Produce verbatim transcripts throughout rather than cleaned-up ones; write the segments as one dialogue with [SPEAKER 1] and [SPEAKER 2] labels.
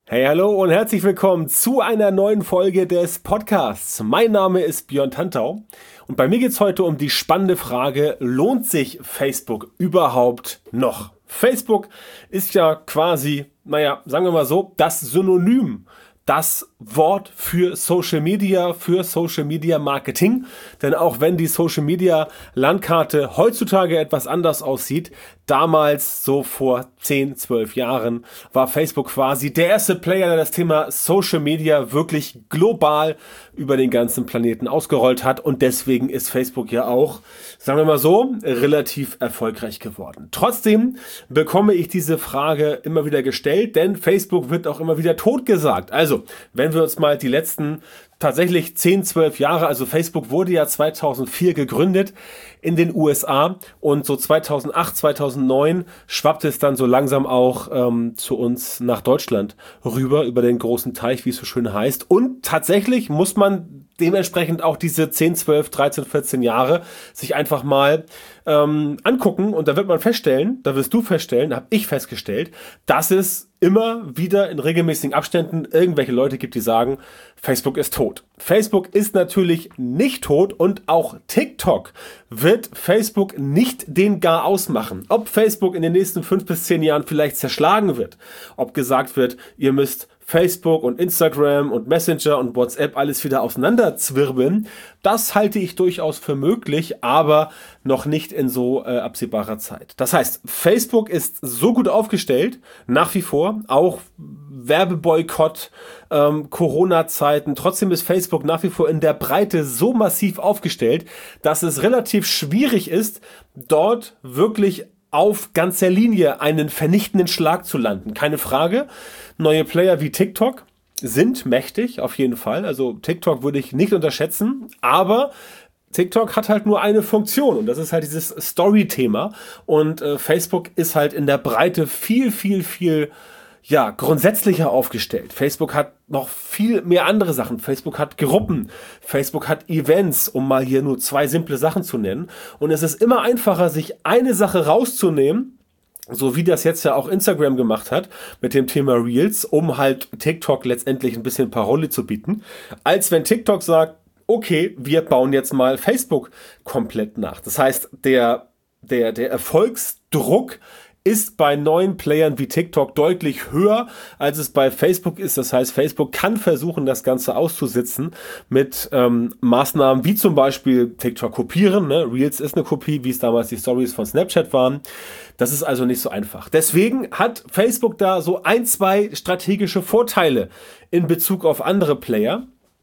[SPEAKER 1] Hey, hallo und herzlich willkommen zu einer neuen Folge des Podcasts. Mein Name ist Björn Tantau und bei mir geht es heute um die spannende Frage, lohnt sich Facebook überhaupt noch? Facebook ist ja quasi, naja, sagen wir mal so, das Synonym, das Wort für Social Media, für Social Media Marketing. Denn auch wenn die Social Media Landkarte heutzutage etwas anders aussieht, damals, so vor zehn, zwölf Jahren, war Facebook quasi der erste Player, der das Thema Social Media wirklich global über den ganzen Planeten ausgerollt hat. Und deswegen ist Facebook ja auch, sagen wir mal so, relativ erfolgreich geworden. Trotzdem bekomme ich diese Frage immer wieder gestellt, denn Facebook wird auch immer wieder totgesagt. Also, wenn wir uns mal die letzten tatsächlich zehn, zwölf Jahre, also Facebook wurde ja zweitausendvier gegründet in den U S A und so zweitausendacht, zweitausendneun schwappte es dann so langsam auch ähm, zu uns nach Deutschland rüber, über den großen Teich, wie es so schön heißt. Und tatsächlich muss man dementsprechend auch diese zehn, zwölf, dreizehn, vierzehn Jahre sich einfach mal ähm, angucken und da wird man feststellen, da wirst du feststellen, da habe ich festgestellt, dass es immer wieder in regelmäßigen Abständen irgendwelche Leute gibt, die sagen, Facebook ist tot. Facebook ist natürlich nicht tot und auch TikTok wird Facebook nicht den gar ausmachen. Ob Facebook in den nächsten fünf bis zehn Jahren vielleicht zerschlagen wird, ob gesagt wird, ihr müsst Facebook und Instagram und Messenger und WhatsApp alles wieder auseinanderzwirbeln, das halte ich durchaus für möglich, aber noch nicht in so äh, absehbarer Zeit. Das heißt, Facebook ist so gut aufgestellt, nach wie vor, auch Werbeboykott, ähm, Corona-Zeiten, trotzdem ist Facebook nach wie vor in der Breite so massiv aufgestellt, dass es relativ schwierig ist, dort wirklich auf ganzer Linie einen vernichtenden Schlag zu landen. Keine Frage. Neue Player wie TikTok sind mächtig, auf jeden Fall. Also TikTok würde ich nicht unterschätzen, aber TikTok hat halt nur eine Funktion und das ist halt dieses Story-Thema und äh, Facebook ist halt in der Breite viel, viel, viel ja, grundsätzlicher aufgestellt. Facebook hat noch viel mehr andere Sachen. Facebook hat Gruppen, Facebook hat Events, um mal hier nur zwei simple Sachen zu nennen. Und es ist immer einfacher, sich eine Sache rauszunehmen, so wie das jetzt ja auch Instagram gemacht hat mit dem Thema Reels, um halt TikTok letztendlich ein bisschen Paroli zu bieten, als wenn TikTok sagt, okay, wir bauen jetzt mal Facebook komplett nach. Das heißt, der, der, der Erfolgsdruck ist bei neuen Playern wie TikTok deutlich höher, als es bei Facebook ist. Das heißt, Facebook kann versuchen, das Ganze auszusitzen mit ähm, Maßnahmen wie zum Beispiel TikTok kopieren. Ne? Reels ist eine Kopie, wie es damals die Stories von Snapchat waren. Das ist also nicht so einfach. Deswegen hat Facebook da so ein, zwei strategische Vorteile in Bezug auf andere Player.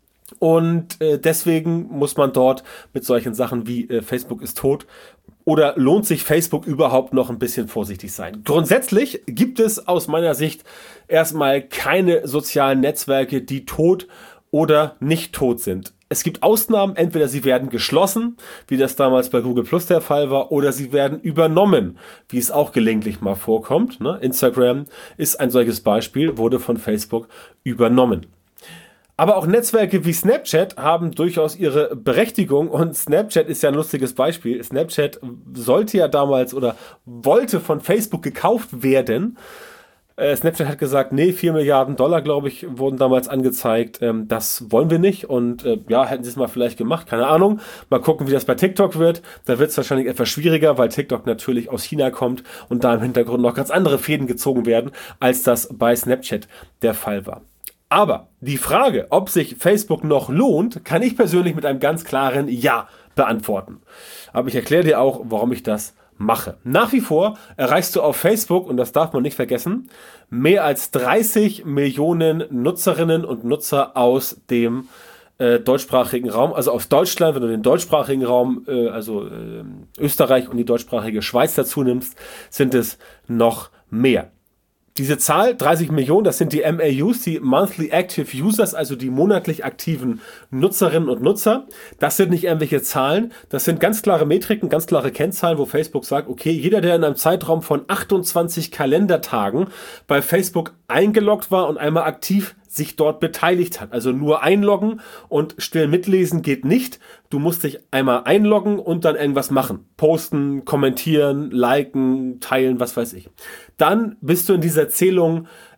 [SPEAKER 1] Und äh, deswegen muss man dort mit solchen Sachen wie äh, Facebook ist tot oder lohnt sich Facebook überhaupt noch ein bisschen vorsichtig sein. Grundsätzlich gibt es aus meiner Sicht erstmal keine sozialen Netzwerke, die tot oder nicht tot sind. Es gibt Ausnahmen, entweder sie werden geschlossen, wie das damals bei Google Plus der Fall war, oder sie werden übernommen, wie es auch gelegentlich mal vorkommt. Ne? Instagram ist ein solches Beispiel, wurde von Facebook übernommen. Aber auch Netzwerke wie Snapchat haben durchaus ihre Berechtigung und Snapchat ist ja ein lustiges Beispiel. Snapchat sollte ja damals oder wollte von Facebook gekauft werden. Äh, Snapchat hat gesagt, nee, vier Milliarden Dollar, glaube ich, wurden damals angezeigt. Ähm, das wollen wir nicht und äh, ja, hätten sie es mal vielleicht gemacht, keine Ahnung. Mal gucken, wie das bei TikTok wird. Da wird es wahrscheinlich etwas schwieriger, weil TikTok natürlich aus China kommt und da im Hintergrund noch ganz andere Fäden gezogen werden, als das bei Snapchat der Fall war. Aber die Frage, ob sich Facebook noch lohnt, kann ich persönlich mit einem ganz klaren Ja beantworten. Aber ich erkläre dir auch, warum ich das mache. Nach wie vor erreichst du auf Facebook, und das darf man nicht vergessen, mehr als dreißig Millionen Nutzerinnen und Nutzer aus dem äh, deutschsprachigen Raum, also aus Deutschland, wenn du den deutschsprachigen Raum, äh, also äh, Österreich und die deutschsprachige Schweiz dazu nimmst, sind es noch mehr. Diese Zahl, dreißig Millionen, das sind die M A Us, die Monthly Active Users, also die monatlich aktiven Nutzerinnen und Nutzer. Das sind nicht irgendwelche Zahlen, das sind ganz klare Metriken, ganz klare Kennzahlen, wo Facebook sagt, okay, jeder, der in einem Zeitraum von achtundzwanzig Kalendertagen bei Facebook eingeloggt war und einmal aktiv sich dort beteiligt hat. Also nur einloggen und still mitlesen geht nicht. Du musst dich einmal einloggen und dann irgendwas machen. Posten, kommentieren, liken, teilen, was weiß ich. Dann bist du in dieser Zählung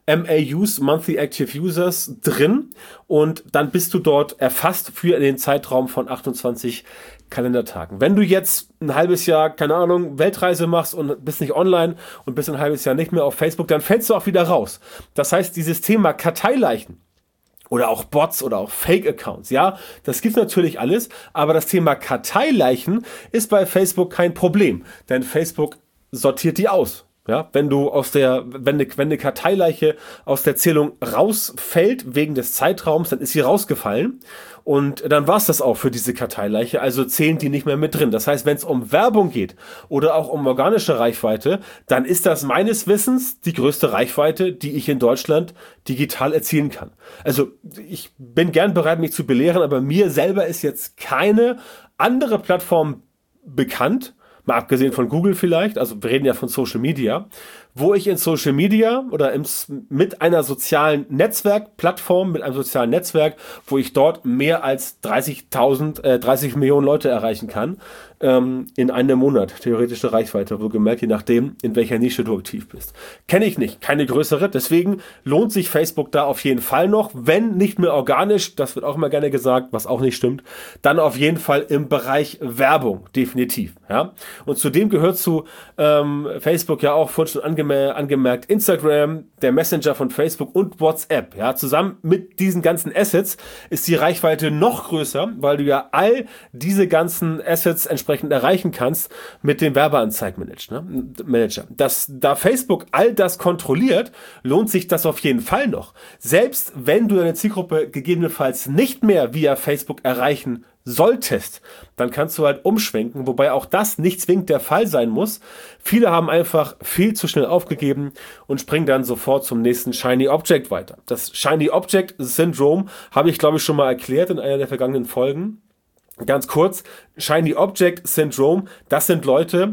[SPEAKER 1] M A Us, Monthly Active Users, drin und dann bist du dort erfasst für den Zeitraum von achtundzwanzig Kalendertagen. Wenn du jetzt ein halbes Jahr, keine Ahnung, Weltreise machst und bist nicht online und bist ein halbes Jahr nicht mehr auf Facebook, dann fällst du auch wieder raus. Das heißt, dieses Thema Karteileichen oder auch Bots oder auch Fake-Accounts, ja, das gibt's natürlich alles, aber das Thema Karteileichen ist bei Facebook kein Problem, denn Facebook sortiert die aus. Ja, wenn du aus der, wenn eine, wenn eine Karteileiche aus der Zählung rausfällt wegen des Zeitraums, dann ist sie rausgefallen und dann war's das auch für diese Karteileiche, also zählen die nicht mehr mit drin. Das heißt, wenn es um Werbung geht oder auch um organische Reichweite, dann ist das meines Wissens die größte Reichweite, die ich in Deutschland digital erzielen kann. Also ich bin gern bereit, mich zu belehren, aber mir selber ist jetzt keine andere Plattform bekannt, mal abgesehen von Google vielleicht, also wir reden ja von Social Media, wo ich in Social Media oder im, mit einer sozialen Netzwerkplattform, mit einem sozialen Netzwerk, wo ich dort mehr als dreißigtausend, äh, dreißig Millionen Leute erreichen kann, ähm, in einem Monat, theoretische Reichweite, wohlgemerkt, je nachdem, in welcher Nische du aktiv bist. Kenne ich nicht, keine größere, deswegen lohnt sich Facebook da auf jeden Fall noch, wenn nicht mehr organisch, das wird auch immer gerne gesagt, was auch nicht stimmt, dann auf jeden Fall im Bereich Werbung, definitiv, ja. Und zudem gehört zu ähm, Facebook ja auch vorhin schon angemerkt, angemerkt Instagram, der Messenger von Facebook und WhatsApp. Ja, zusammen mit diesen ganzen Assets ist die Reichweite noch größer, weil du ja all diese ganzen Assets entsprechend erreichen kannst mit dem Werbeanzeigenmanager. Ne? Manager. Das, da Facebook all das kontrolliert, lohnt sich das auf jeden Fall noch. Selbst wenn du deine Zielgruppe gegebenenfalls nicht mehr via Facebook erreichen solltest, dann kannst du halt umschwenken, wobei auch das nicht zwingend der Fall sein muss. Viele haben einfach viel zu schnell aufgegeben und springen dann sofort zum nächsten Shiny Object weiter. Das Shiny Object Syndrome habe ich, glaube ich, schon mal erklärt in einer der vergangenen Folgen. Ganz kurz, Shiny Object Syndrome, das sind Leute,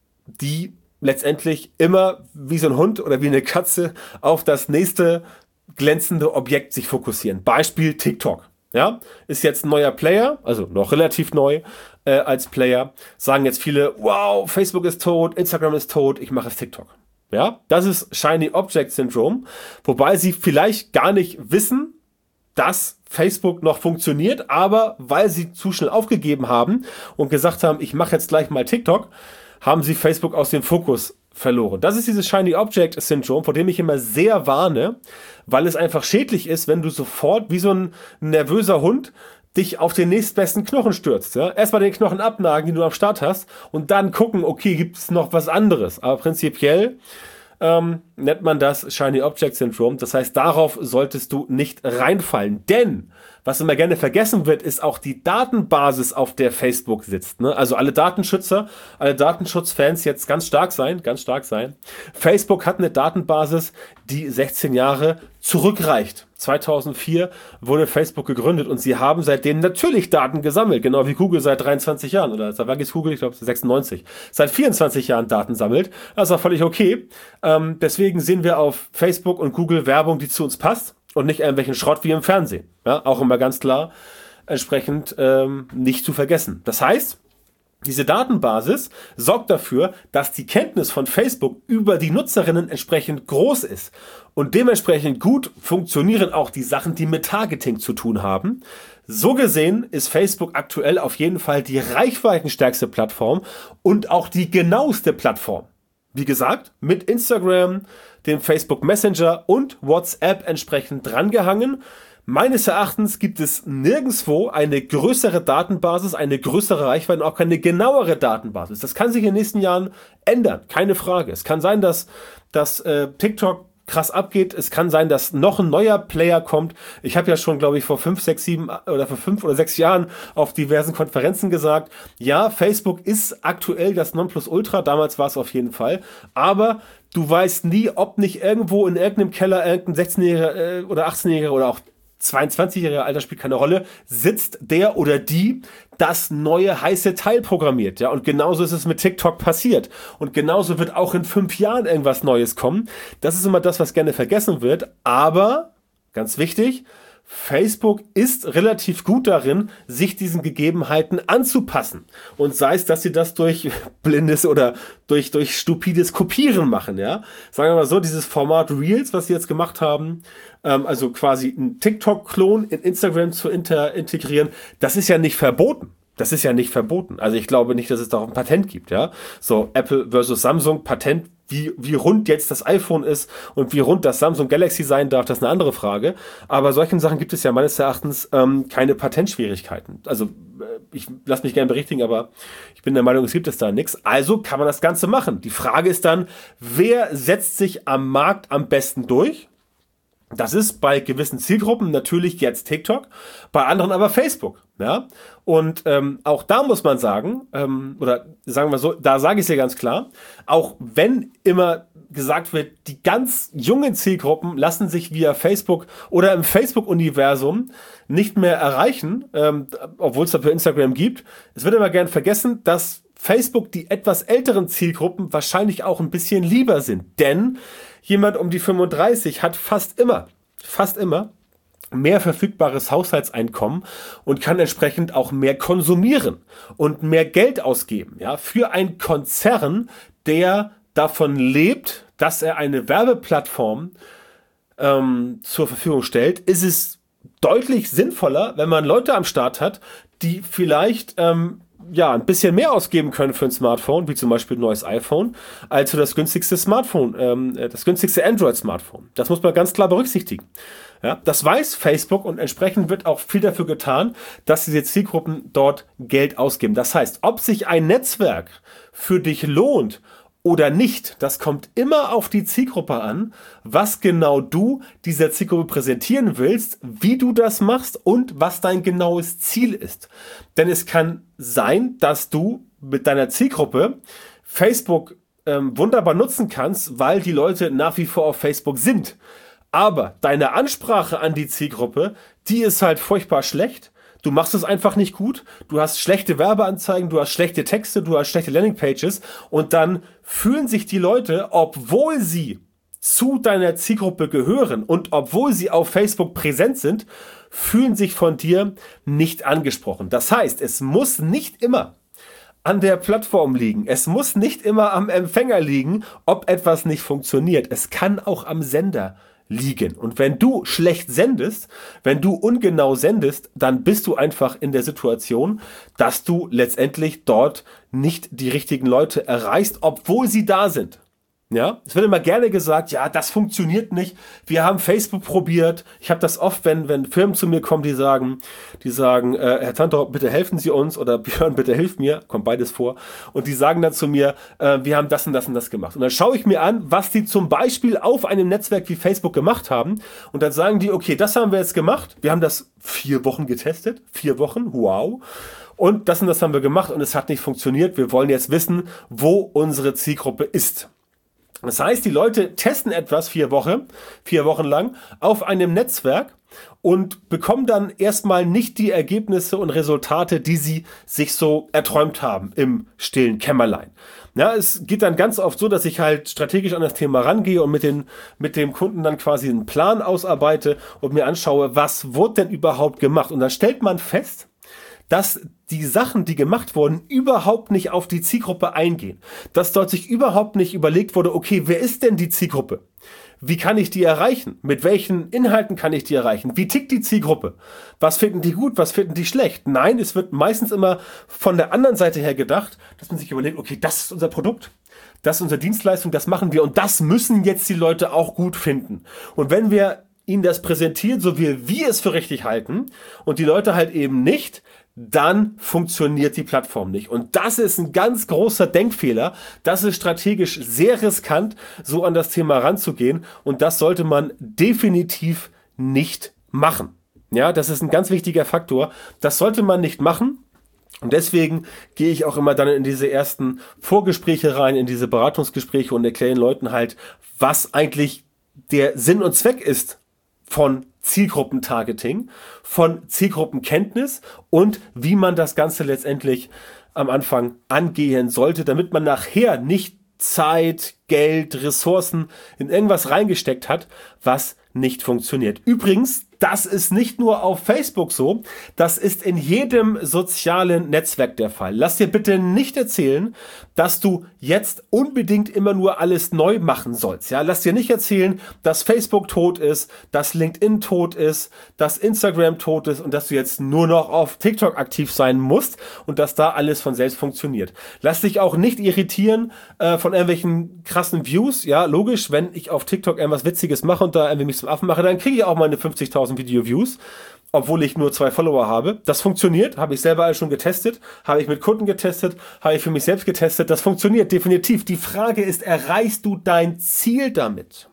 [SPEAKER 1] die letztendlich immer wie so ein Hund oder wie eine Katze auf das nächste glänzende Objekt sich fokussieren. Beispiel TikTok. Ja, ist jetzt ein neuer Player, also noch relativ neu äh, als Player. Sagen jetzt viele, wow, Facebook ist tot, Instagram ist tot, ich mache es TikTok. Ja, das ist Shiny Object Syndrome, wobei sie vielleicht gar nicht wissen, dass Facebook noch funktioniert, aber weil sie zu schnell aufgegeben haben und gesagt haben, ich mache jetzt gleich mal TikTok, haben sie Facebook aus dem Fokus verloren. Das ist dieses Shiny Object Syndrome, vor dem ich immer sehr warne, weil es einfach schädlich ist, wenn du sofort wie so ein nervöser Hund dich auf den nächstbesten Knochen stürzt. Ja? Erstmal den Knochen abnagen, den du am Start hast und dann gucken, okay, gibt es noch was anderes? Aber prinzipiell ähm, nennt man das Shiny Object Syndrome. Das heißt, darauf solltest du nicht reinfallen. Denn, was immer gerne vergessen wird, ist auch die Datenbasis, auf der Facebook sitzt. Ne? Also alle Datenschützer, alle Datenschutzfans jetzt ganz stark sein, ganz stark sein. Facebook hat eine Datenbasis, die sechzehn Jahre zurückreicht. zweitausendvier wurde Facebook gegründet und sie haben seitdem natürlich Daten gesammelt, genau wie Google seit dreiundzwanzig Jahren oder seit wann ist Google, ich glaube sechsundneunzig, seit vierundzwanzig Jahren Daten sammelt. Das ist auch völlig okay. Ähm, deswegen sehen wir auf Facebook und Google Werbung, die zu uns passt und nicht irgendwelchen Schrott wie im Fernsehen. Ja, auch immer ganz klar entsprechend ähm, nicht zu vergessen. Das heißt, diese Datenbasis sorgt dafür, dass die Kenntnis von Facebook über die Nutzerinnen entsprechend groß ist. Und dementsprechend gut funktionieren auch die Sachen, die mit Targeting zu tun haben. So gesehen ist Facebook aktuell auf jeden Fall die reichweitenstärkste Plattform und auch die genaueste Plattform. Wie gesagt, mit Instagram, dem Facebook Messenger und WhatsApp entsprechend drangehangen. Meines Erachtens gibt es nirgendwo eine größere Datenbasis, eine größere Reichweite und auch keine genauere Datenbasis. Das kann sich in den nächsten Jahren ändern, keine Frage. Es kann sein, dass, dass äh, TikTok krass abgeht. Es kann sein, dass noch ein neuer Player kommt. Ich habe ja schon, glaube ich, vor fünf, sechs, sieben oder vor fünf oder sechs Jahren auf diversen Konferenzen gesagt, ja, Facebook ist aktuell das Nonplusultra. Damals war es auf jeden Fall. Aber du weißt nie, ob nicht irgendwo in irgendeinem Keller irgendein sechzehnjähriger äh, oder achtzehnjähriger oder auch zweiundzwanzigjähriger, Alter spielt keine Rolle, sitzt der oder die das neue heiße Teil programmiert. Ja, und genauso ist es mit TikTok passiert. Und genauso wird auch in fünf Jahren irgendwas Neues kommen. Das ist immer das, was gerne vergessen wird. Aber, ganz wichtig, Facebook ist relativ gut darin, sich diesen Gegebenheiten anzupassen. Und sei es, dass sie das durch blindes oder durch, durch stupides Kopieren machen, ja. Sagen wir mal so, dieses Format Reels, was sie jetzt gemacht haben, ähm, also quasi einen TikTok-Klon in Instagram zu inter- integrieren, das ist ja nicht verboten. Das ist ja nicht verboten. Also ich glaube nicht, dass es da auch ein Patent gibt, ja. So Apple versus Samsung, Patent, wie, wie rund jetzt das iPhone ist und wie rund das Samsung Galaxy sein darf, das ist eine andere Frage. Aber solchen Sachen gibt es ja meines Erachtens ähm, keine Patentschwierigkeiten. Also äh, ich lasse mich gerne berichtigen, aber ich bin der Meinung, es gibt es da nichts. Also kann man das Ganze machen. Die Frage ist dann, wer setzt sich am Markt am besten durch? Das ist bei gewissen Zielgruppen natürlich jetzt TikTok, bei anderen aber Facebook. Ja? Und ähm, auch da muss man sagen, ähm, oder sagen wir so, da sage ich es ja ganz klar, auch wenn immer gesagt wird, die ganz jungen Zielgruppen lassen sich via Facebook oder im Facebook-Universum nicht mehr erreichen, ähm, obwohl es dafür Instagram gibt. Es wird immer gern vergessen, dass Facebook die etwas älteren Zielgruppen wahrscheinlich auch ein bisschen lieber sind. Denn jemand um die fünfunddreißig hat fast immer, fast immer mehr verfügbares Haushaltseinkommen und kann entsprechend auch mehr konsumieren und mehr Geld ausgeben. Ja, für einen Konzern, der davon lebt, dass er eine Werbeplattform ähm, zur Verfügung stellt, ist es deutlich sinnvoller, wenn man Leute am Start hat, die vielleicht ähm, ja, ein bisschen mehr ausgeben können für ein Smartphone, wie zum Beispiel ein neues iPhone, als für das günstigste Smartphone, ähm, das günstigste Android-Smartphone. Das muss man ganz klar berücksichtigen. Ja, das weiß Facebook und entsprechend wird auch viel dafür getan, dass diese Zielgruppen dort Geld ausgeben. Das heißt, ob sich ein Netzwerk für dich lohnt oder nicht, das kommt immer auf die Zielgruppe an, was genau du dieser Zielgruppe präsentieren willst, wie du das machst und was dein genaues Ziel ist. Denn es kann sein, dass du mit deiner Zielgruppe Facebook ähm, wunderbar nutzen kannst, weil die Leute nach wie vor auf Facebook sind. Aber deine Ansprache an die Zielgruppe, die ist halt furchtbar schlecht. Du machst es einfach nicht gut, du hast schlechte Werbeanzeigen, du hast schlechte Texte, du hast schlechte Landingpages und dann fühlen sich die Leute, obwohl sie zu deiner Zielgruppe gehören und obwohl sie auf Facebook präsent sind, fühlen sich von dir nicht angesprochen. Das heißt, es muss nicht immer an der Plattform liegen, es muss nicht immer am Empfänger liegen, ob etwas nicht funktioniert. Es kann auch am Sender liegen. Und wenn du schlecht sendest, wenn du ungenau sendest, dann bist du einfach in der Situation, dass du letztendlich dort nicht die richtigen Leute erreichst, obwohl sie da sind. Ja, es wird immer gerne gesagt, ja, das funktioniert nicht. Wir haben Facebook probiert. Ich habe das oft, wenn wenn Firmen zu mir kommen, die sagen, die sagen, äh, Herr Tantau, bitte helfen Sie uns oder Björn, bitte hilf mir, kommt beides vor. Und die sagen dann zu mir, äh, wir haben das und das und das gemacht. Und dann schaue ich mir an, was die zum Beispiel auf einem Netzwerk wie Facebook gemacht haben. Und dann sagen die, okay, das haben wir jetzt gemacht. Wir haben das vier Wochen getestet. Vier Wochen, wow. Und das und das haben wir gemacht und es hat nicht funktioniert. Wir wollen jetzt wissen, wo unsere Zielgruppe ist. Das heißt, die Leute testen etwas vier Wochen, vier Wochen lang auf einem Netzwerk und bekommen dann erstmal nicht die Ergebnisse und Resultate, die sie sich so erträumt haben im stillen Kämmerlein. Ja, es geht dann ganz oft so, dass ich halt strategisch an das Thema rangehe und mit, den, mit dem Kunden dann quasi einen Plan ausarbeite und mir anschaue, was wurde denn überhaupt gemacht. Und dann stellt man fest, dass die Sachen, die gemacht wurden, überhaupt nicht auf die Zielgruppe eingehen. Dass dort sich überhaupt nicht überlegt wurde, okay, wer ist denn die Zielgruppe? Wie kann ich die erreichen? Mit welchen Inhalten kann ich die erreichen? Wie tickt die Zielgruppe? Was finden die gut? Was finden die schlecht? Nein, es wird meistens immer von der anderen Seite her gedacht, dass man sich überlegt, okay, das ist unser Produkt. Das ist unsere Dienstleistung, das machen wir und das müssen jetzt die Leute auch gut finden. Und wenn wir ihnen das präsentieren, so wie wir es für richtig halten und die Leute halt eben nicht, dann funktioniert die Plattform nicht. Und das ist ein ganz großer Denkfehler. Das ist strategisch sehr riskant, so an das Thema ranzugehen. Und das sollte man definitiv nicht machen. Ja, das ist ein ganz wichtiger Faktor. Das sollte man nicht machen. Und deswegen gehe ich auch immer dann in diese ersten Vorgespräche rein, in diese Beratungsgespräche und erkläre den Leuten halt, was eigentlich der Sinn und Zweck ist von Zielgruppentargeting, von Zielgruppenkenntnis und wie man das Ganze letztendlich am Anfang angehen sollte, damit man nachher nicht Zeit, Geld, Ressourcen in irgendwas reingesteckt hat, was nicht funktioniert. Übrigens, das ist nicht nur auf Facebook so, das ist in jedem sozialen Netzwerk der Fall. Lass dir bitte nicht erzählen, dass du jetzt unbedingt immer nur alles neu machen sollst. Ja, lass dir nicht erzählen, dass Facebook tot ist, dass LinkedIn tot ist, dass Instagram tot ist und dass du jetzt nur noch auf TikTok aktiv sein musst und dass da alles von selbst funktioniert. Lass dich auch nicht irritieren äh, von irgendwelchen krassen Views. Ja, logisch, wenn ich auf TikTok irgendwas Witziges mache und da irgendwie mich zum Affen mache, dann kriege ich auch meine fünfzigtausend Video-Views, obwohl ich nur zwei Follower habe. Das funktioniert, habe ich selber alles schon getestet, habe ich mit Kunden getestet, habe ich für mich selbst getestet. Das funktioniert definitiv. Die Frage ist, erreichst du dein Ziel damit?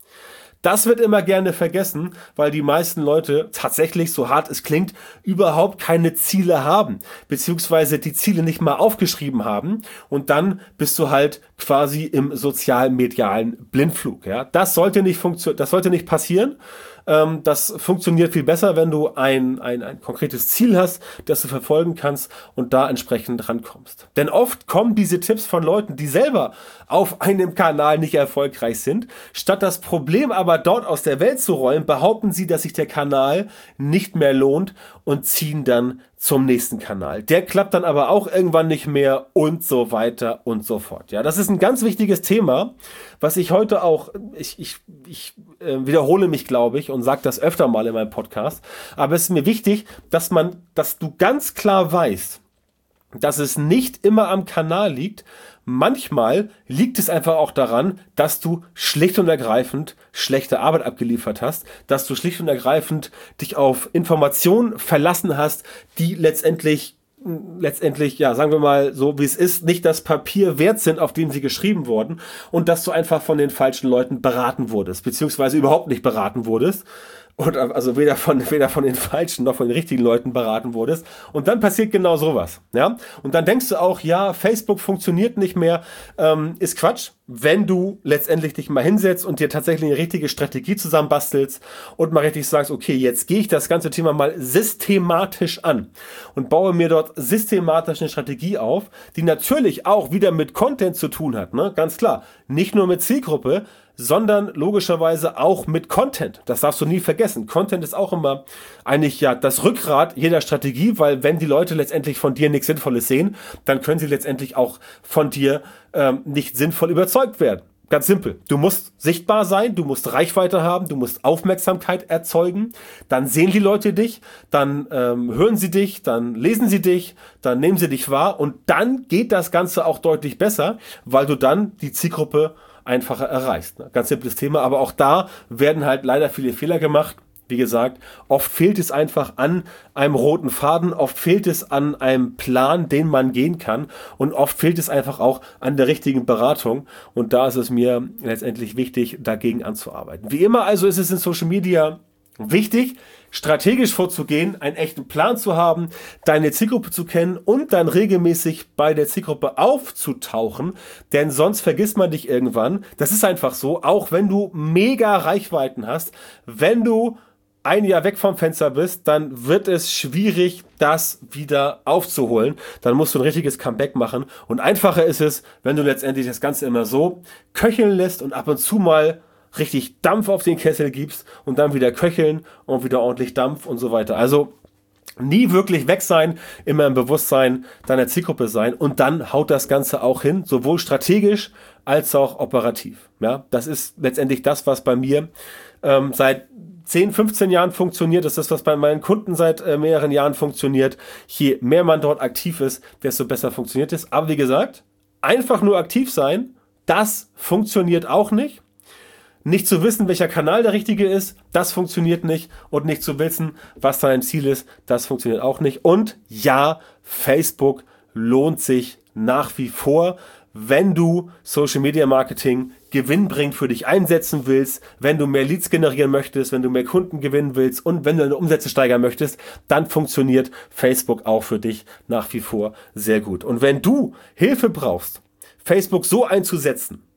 [SPEAKER 1] Das wird immer gerne vergessen, weil die meisten Leute tatsächlich, so hart es klingt, überhaupt keine Ziele haben, beziehungsweise die Ziele nicht mal aufgeschrieben haben und dann bist du halt quasi im sozial-medialen Blindflug. Ja? Das sollte nicht funktio- das sollte nicht passieren. Ähm, das funktioniert viel besser, wenn du ein, ein, ein konkretes Ziel hast, das du verfolgen kannst und da entsprechend rankommst. Denn oft kommen diese Tipps von Leuten, die selber auf einem Kanal nicht erfolgreich sind. Statt das Problem aber dort aus der Welt zu räumen, behaupten sie, dass sich der Kanal nicht mehr lohnt und ziehen dann zum nächsten Kanal. Der klappt dann aber auch irgendwann nicht mehr und so weiter und so fort. Ja, das ist ein ganz wichtiges Thema, was ich heute auch, ich, ich, ich äh, wiederhole mich, glaube ich, und sage das öfter mal in meinem Podcast, aber es ist mir wichtig, dass man, dass du ganz klar weißt, dass es nicht immer am Kanal liegt. Manchmal liegt es einfach auch daran, dass du schlicht und ergreifend schlechte Arbeit abgeliefert hast, dass du schlicht und ergreifend dich auf Informationen verlassen hast, die letztendlich, letztendlich, ja, sagen wir mal so, wie es ist, nicht das Papier wert sind, auf dem sie geschrieben wurden und dass du einfach von den falschen Leuten beraten wurdest, beziehungsweise überhaupt nicht beraten wurdest. Und also weder von, weder von den falschen noch von den richtigen Leuten beraten wurdest. Und dann passiert genau sowas. Ja? Und dann denkst du auch, ja, Facebook funktioniert nicht mehr. Ähm, ist Quatsch, wenn du letztendlich dich mal hinsetzt und dir tatsächlich eine richtige Strategie zusammenbastelst und mal richtig sagst, okay, jetzt gehe ich das ganze Thema mal systematisch an und baue mir dort systematisch eine Strategie auf, die natürlich auch wieder mit Content zu tun hat. Ne? Ganz klar, nicht nur mit Zielgruppe, sondern logischerweise auch mit Content. Das darfst du nie vergessen. Content ist auch immer eigentlich ja das Rückgrat jeder Strategie, weil wenn die Leute letztendlich von dir nichts Sinnvolles sehen, dann können sie letztendlich auch von dir ähm, nicht sinnvoll überzeugt werden. Ganz simpel. Du musst sichtbar sein, du musst Reichweite haben, du musst Aufmerksamkeit erzeugen, dann sehen die Leute dich, dann ähm, hören sie dich, dann lesen sie dich, dann nehmen sie dich wahr und dann geht das Ganze auch deutlich besser, weil du dann die Zielgruppe einfacher erreichst. Ganz simples Thema, aber auch da werden halt leider viele Fehler gemacht. Wie gesagt, oft fehlt es einfach an einem roten Faden, oft fehlt es an einem Plan, den man gehen kann und oft fehlt es einfach auch an der richtigen Beratung und da ist es mir letztendlich wichtig, dagegen anzuarbeiten. Wie immer also ist es in Social Media wichtig, strategisch vorzugehen, einen echten Plan zu haben, deine Zielgruppe zu kennen und dann regelmäßig bei der Zielgruppe aufzutauchen, denn sonst vergisst man dich irgendwann. Das ist einfach so, auch wenn du mega Reichweiten hast, wenn du ein Jahr weg vom Fenster bist, dann wird es schwierig, das wieder aufzuholen. Dann musst du ein richtiges Comeback machen und einfacher ist es, wenn du letztendlich das Ganze immer so köcheln lässt und ab und zu mal richtig Dampf auf den Kessel gibst und dann wieder köcheln und wieder ordentlich Dampf und so weiter. Also nie wirklich weg sein, immer im Bewusstsein deiner Zielgruppe sein und dann haut das Ganze auch hin, sowohl strategisch als auch operativ. Ja, das ist letztendlich das, was bei mir ähm, seit zehn, fünfzehn Jahren funktioniert. Das ist, was bei meinen Kunden seit äh, mehreren Jahren funktioniert. Je mehr man dort aktiv ist, desto besser funktioniert es. Aber wie gesagt, einfach nur aktiv sein, das funktioniert auch nicht. Nicht zu wissen, welcher Kanal der richtige ist, das funktioniert nicht. Und nicht zu wissen, was dein Ziel ist, das funktioniert auch nicht. Und ja, Facebook lohnt sich nach wie vor, wenn du Social Media Marketing gewinnbringend für dich einsetzen willst, wenn du mehr Leads generieren möchtest, wenn du mehr Kunden gewinnen willst und wenn du deine Umsätze steigern möchtest, dann funktioniert Facebook auch für dich nach wie vor sehr gut. Und wenn du Hilfe brauchst, Facebook so einzusetzen,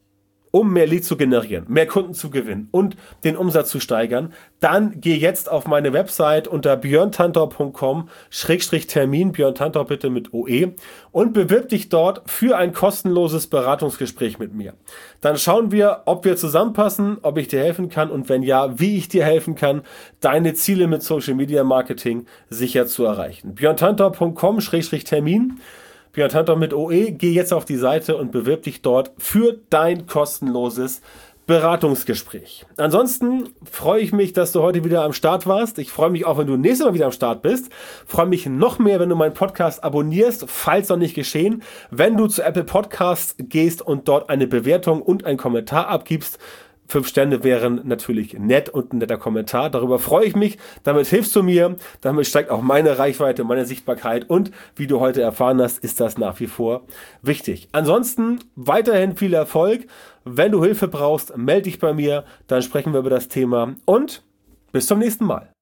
[SPEAKER 1] um mehr Leads zu generieren, mehr Kunden zu gewinnen und den Umsatz zu steigern, dann geh jetzt auf meine Website unter björn tantor punkt com Schrägstrich Termin, Björn Tantor bitte mit O E, und bewirb dich dort für ein kostenloses Beratungsgespräch mit mir. Dann schauen wir, ob wir zusammenpassen, ob ich dir helfen kann und wenn ja, wie ich dir helfen kann, deine Ziele mit Social Media Marketing sicher zu erreichen. björn tantor punkt com Schrägstrich Termin, Björn Tantor mit O E, geh jetzt auf die Seite und bewirb dich dort für dein kostenloses Beratungsgespräch. Ansonsten freue ich mich, dass du heute wieder am Start warst. Ich freue mich auch, wenn du nächstes Mal wieder am Start bist. Freue mich noch mehr, wenn du meinen Podcast abonnierst, falls noch nicht geschehen. Wenn du zu Apple Podcasts gehst und dort eine Bewertung und einen Kommentar abgibst. Fünf Sterne wären natürlich nett und ein netter Kommentar. Darüber freue ich mich. Damit hilfst du mir. Damit steigt auch meine Reichweite, meine Sichtbarkeit. Und wie du heute erfahren hast, ist das nach wie vor wichtig. Ansonsten weiterhin viel Erfolg. Wenn du Hilfe brauchst, melde dich bei mir. Dann sprechen wir über das Thema. Und bis zum nächsten Mal.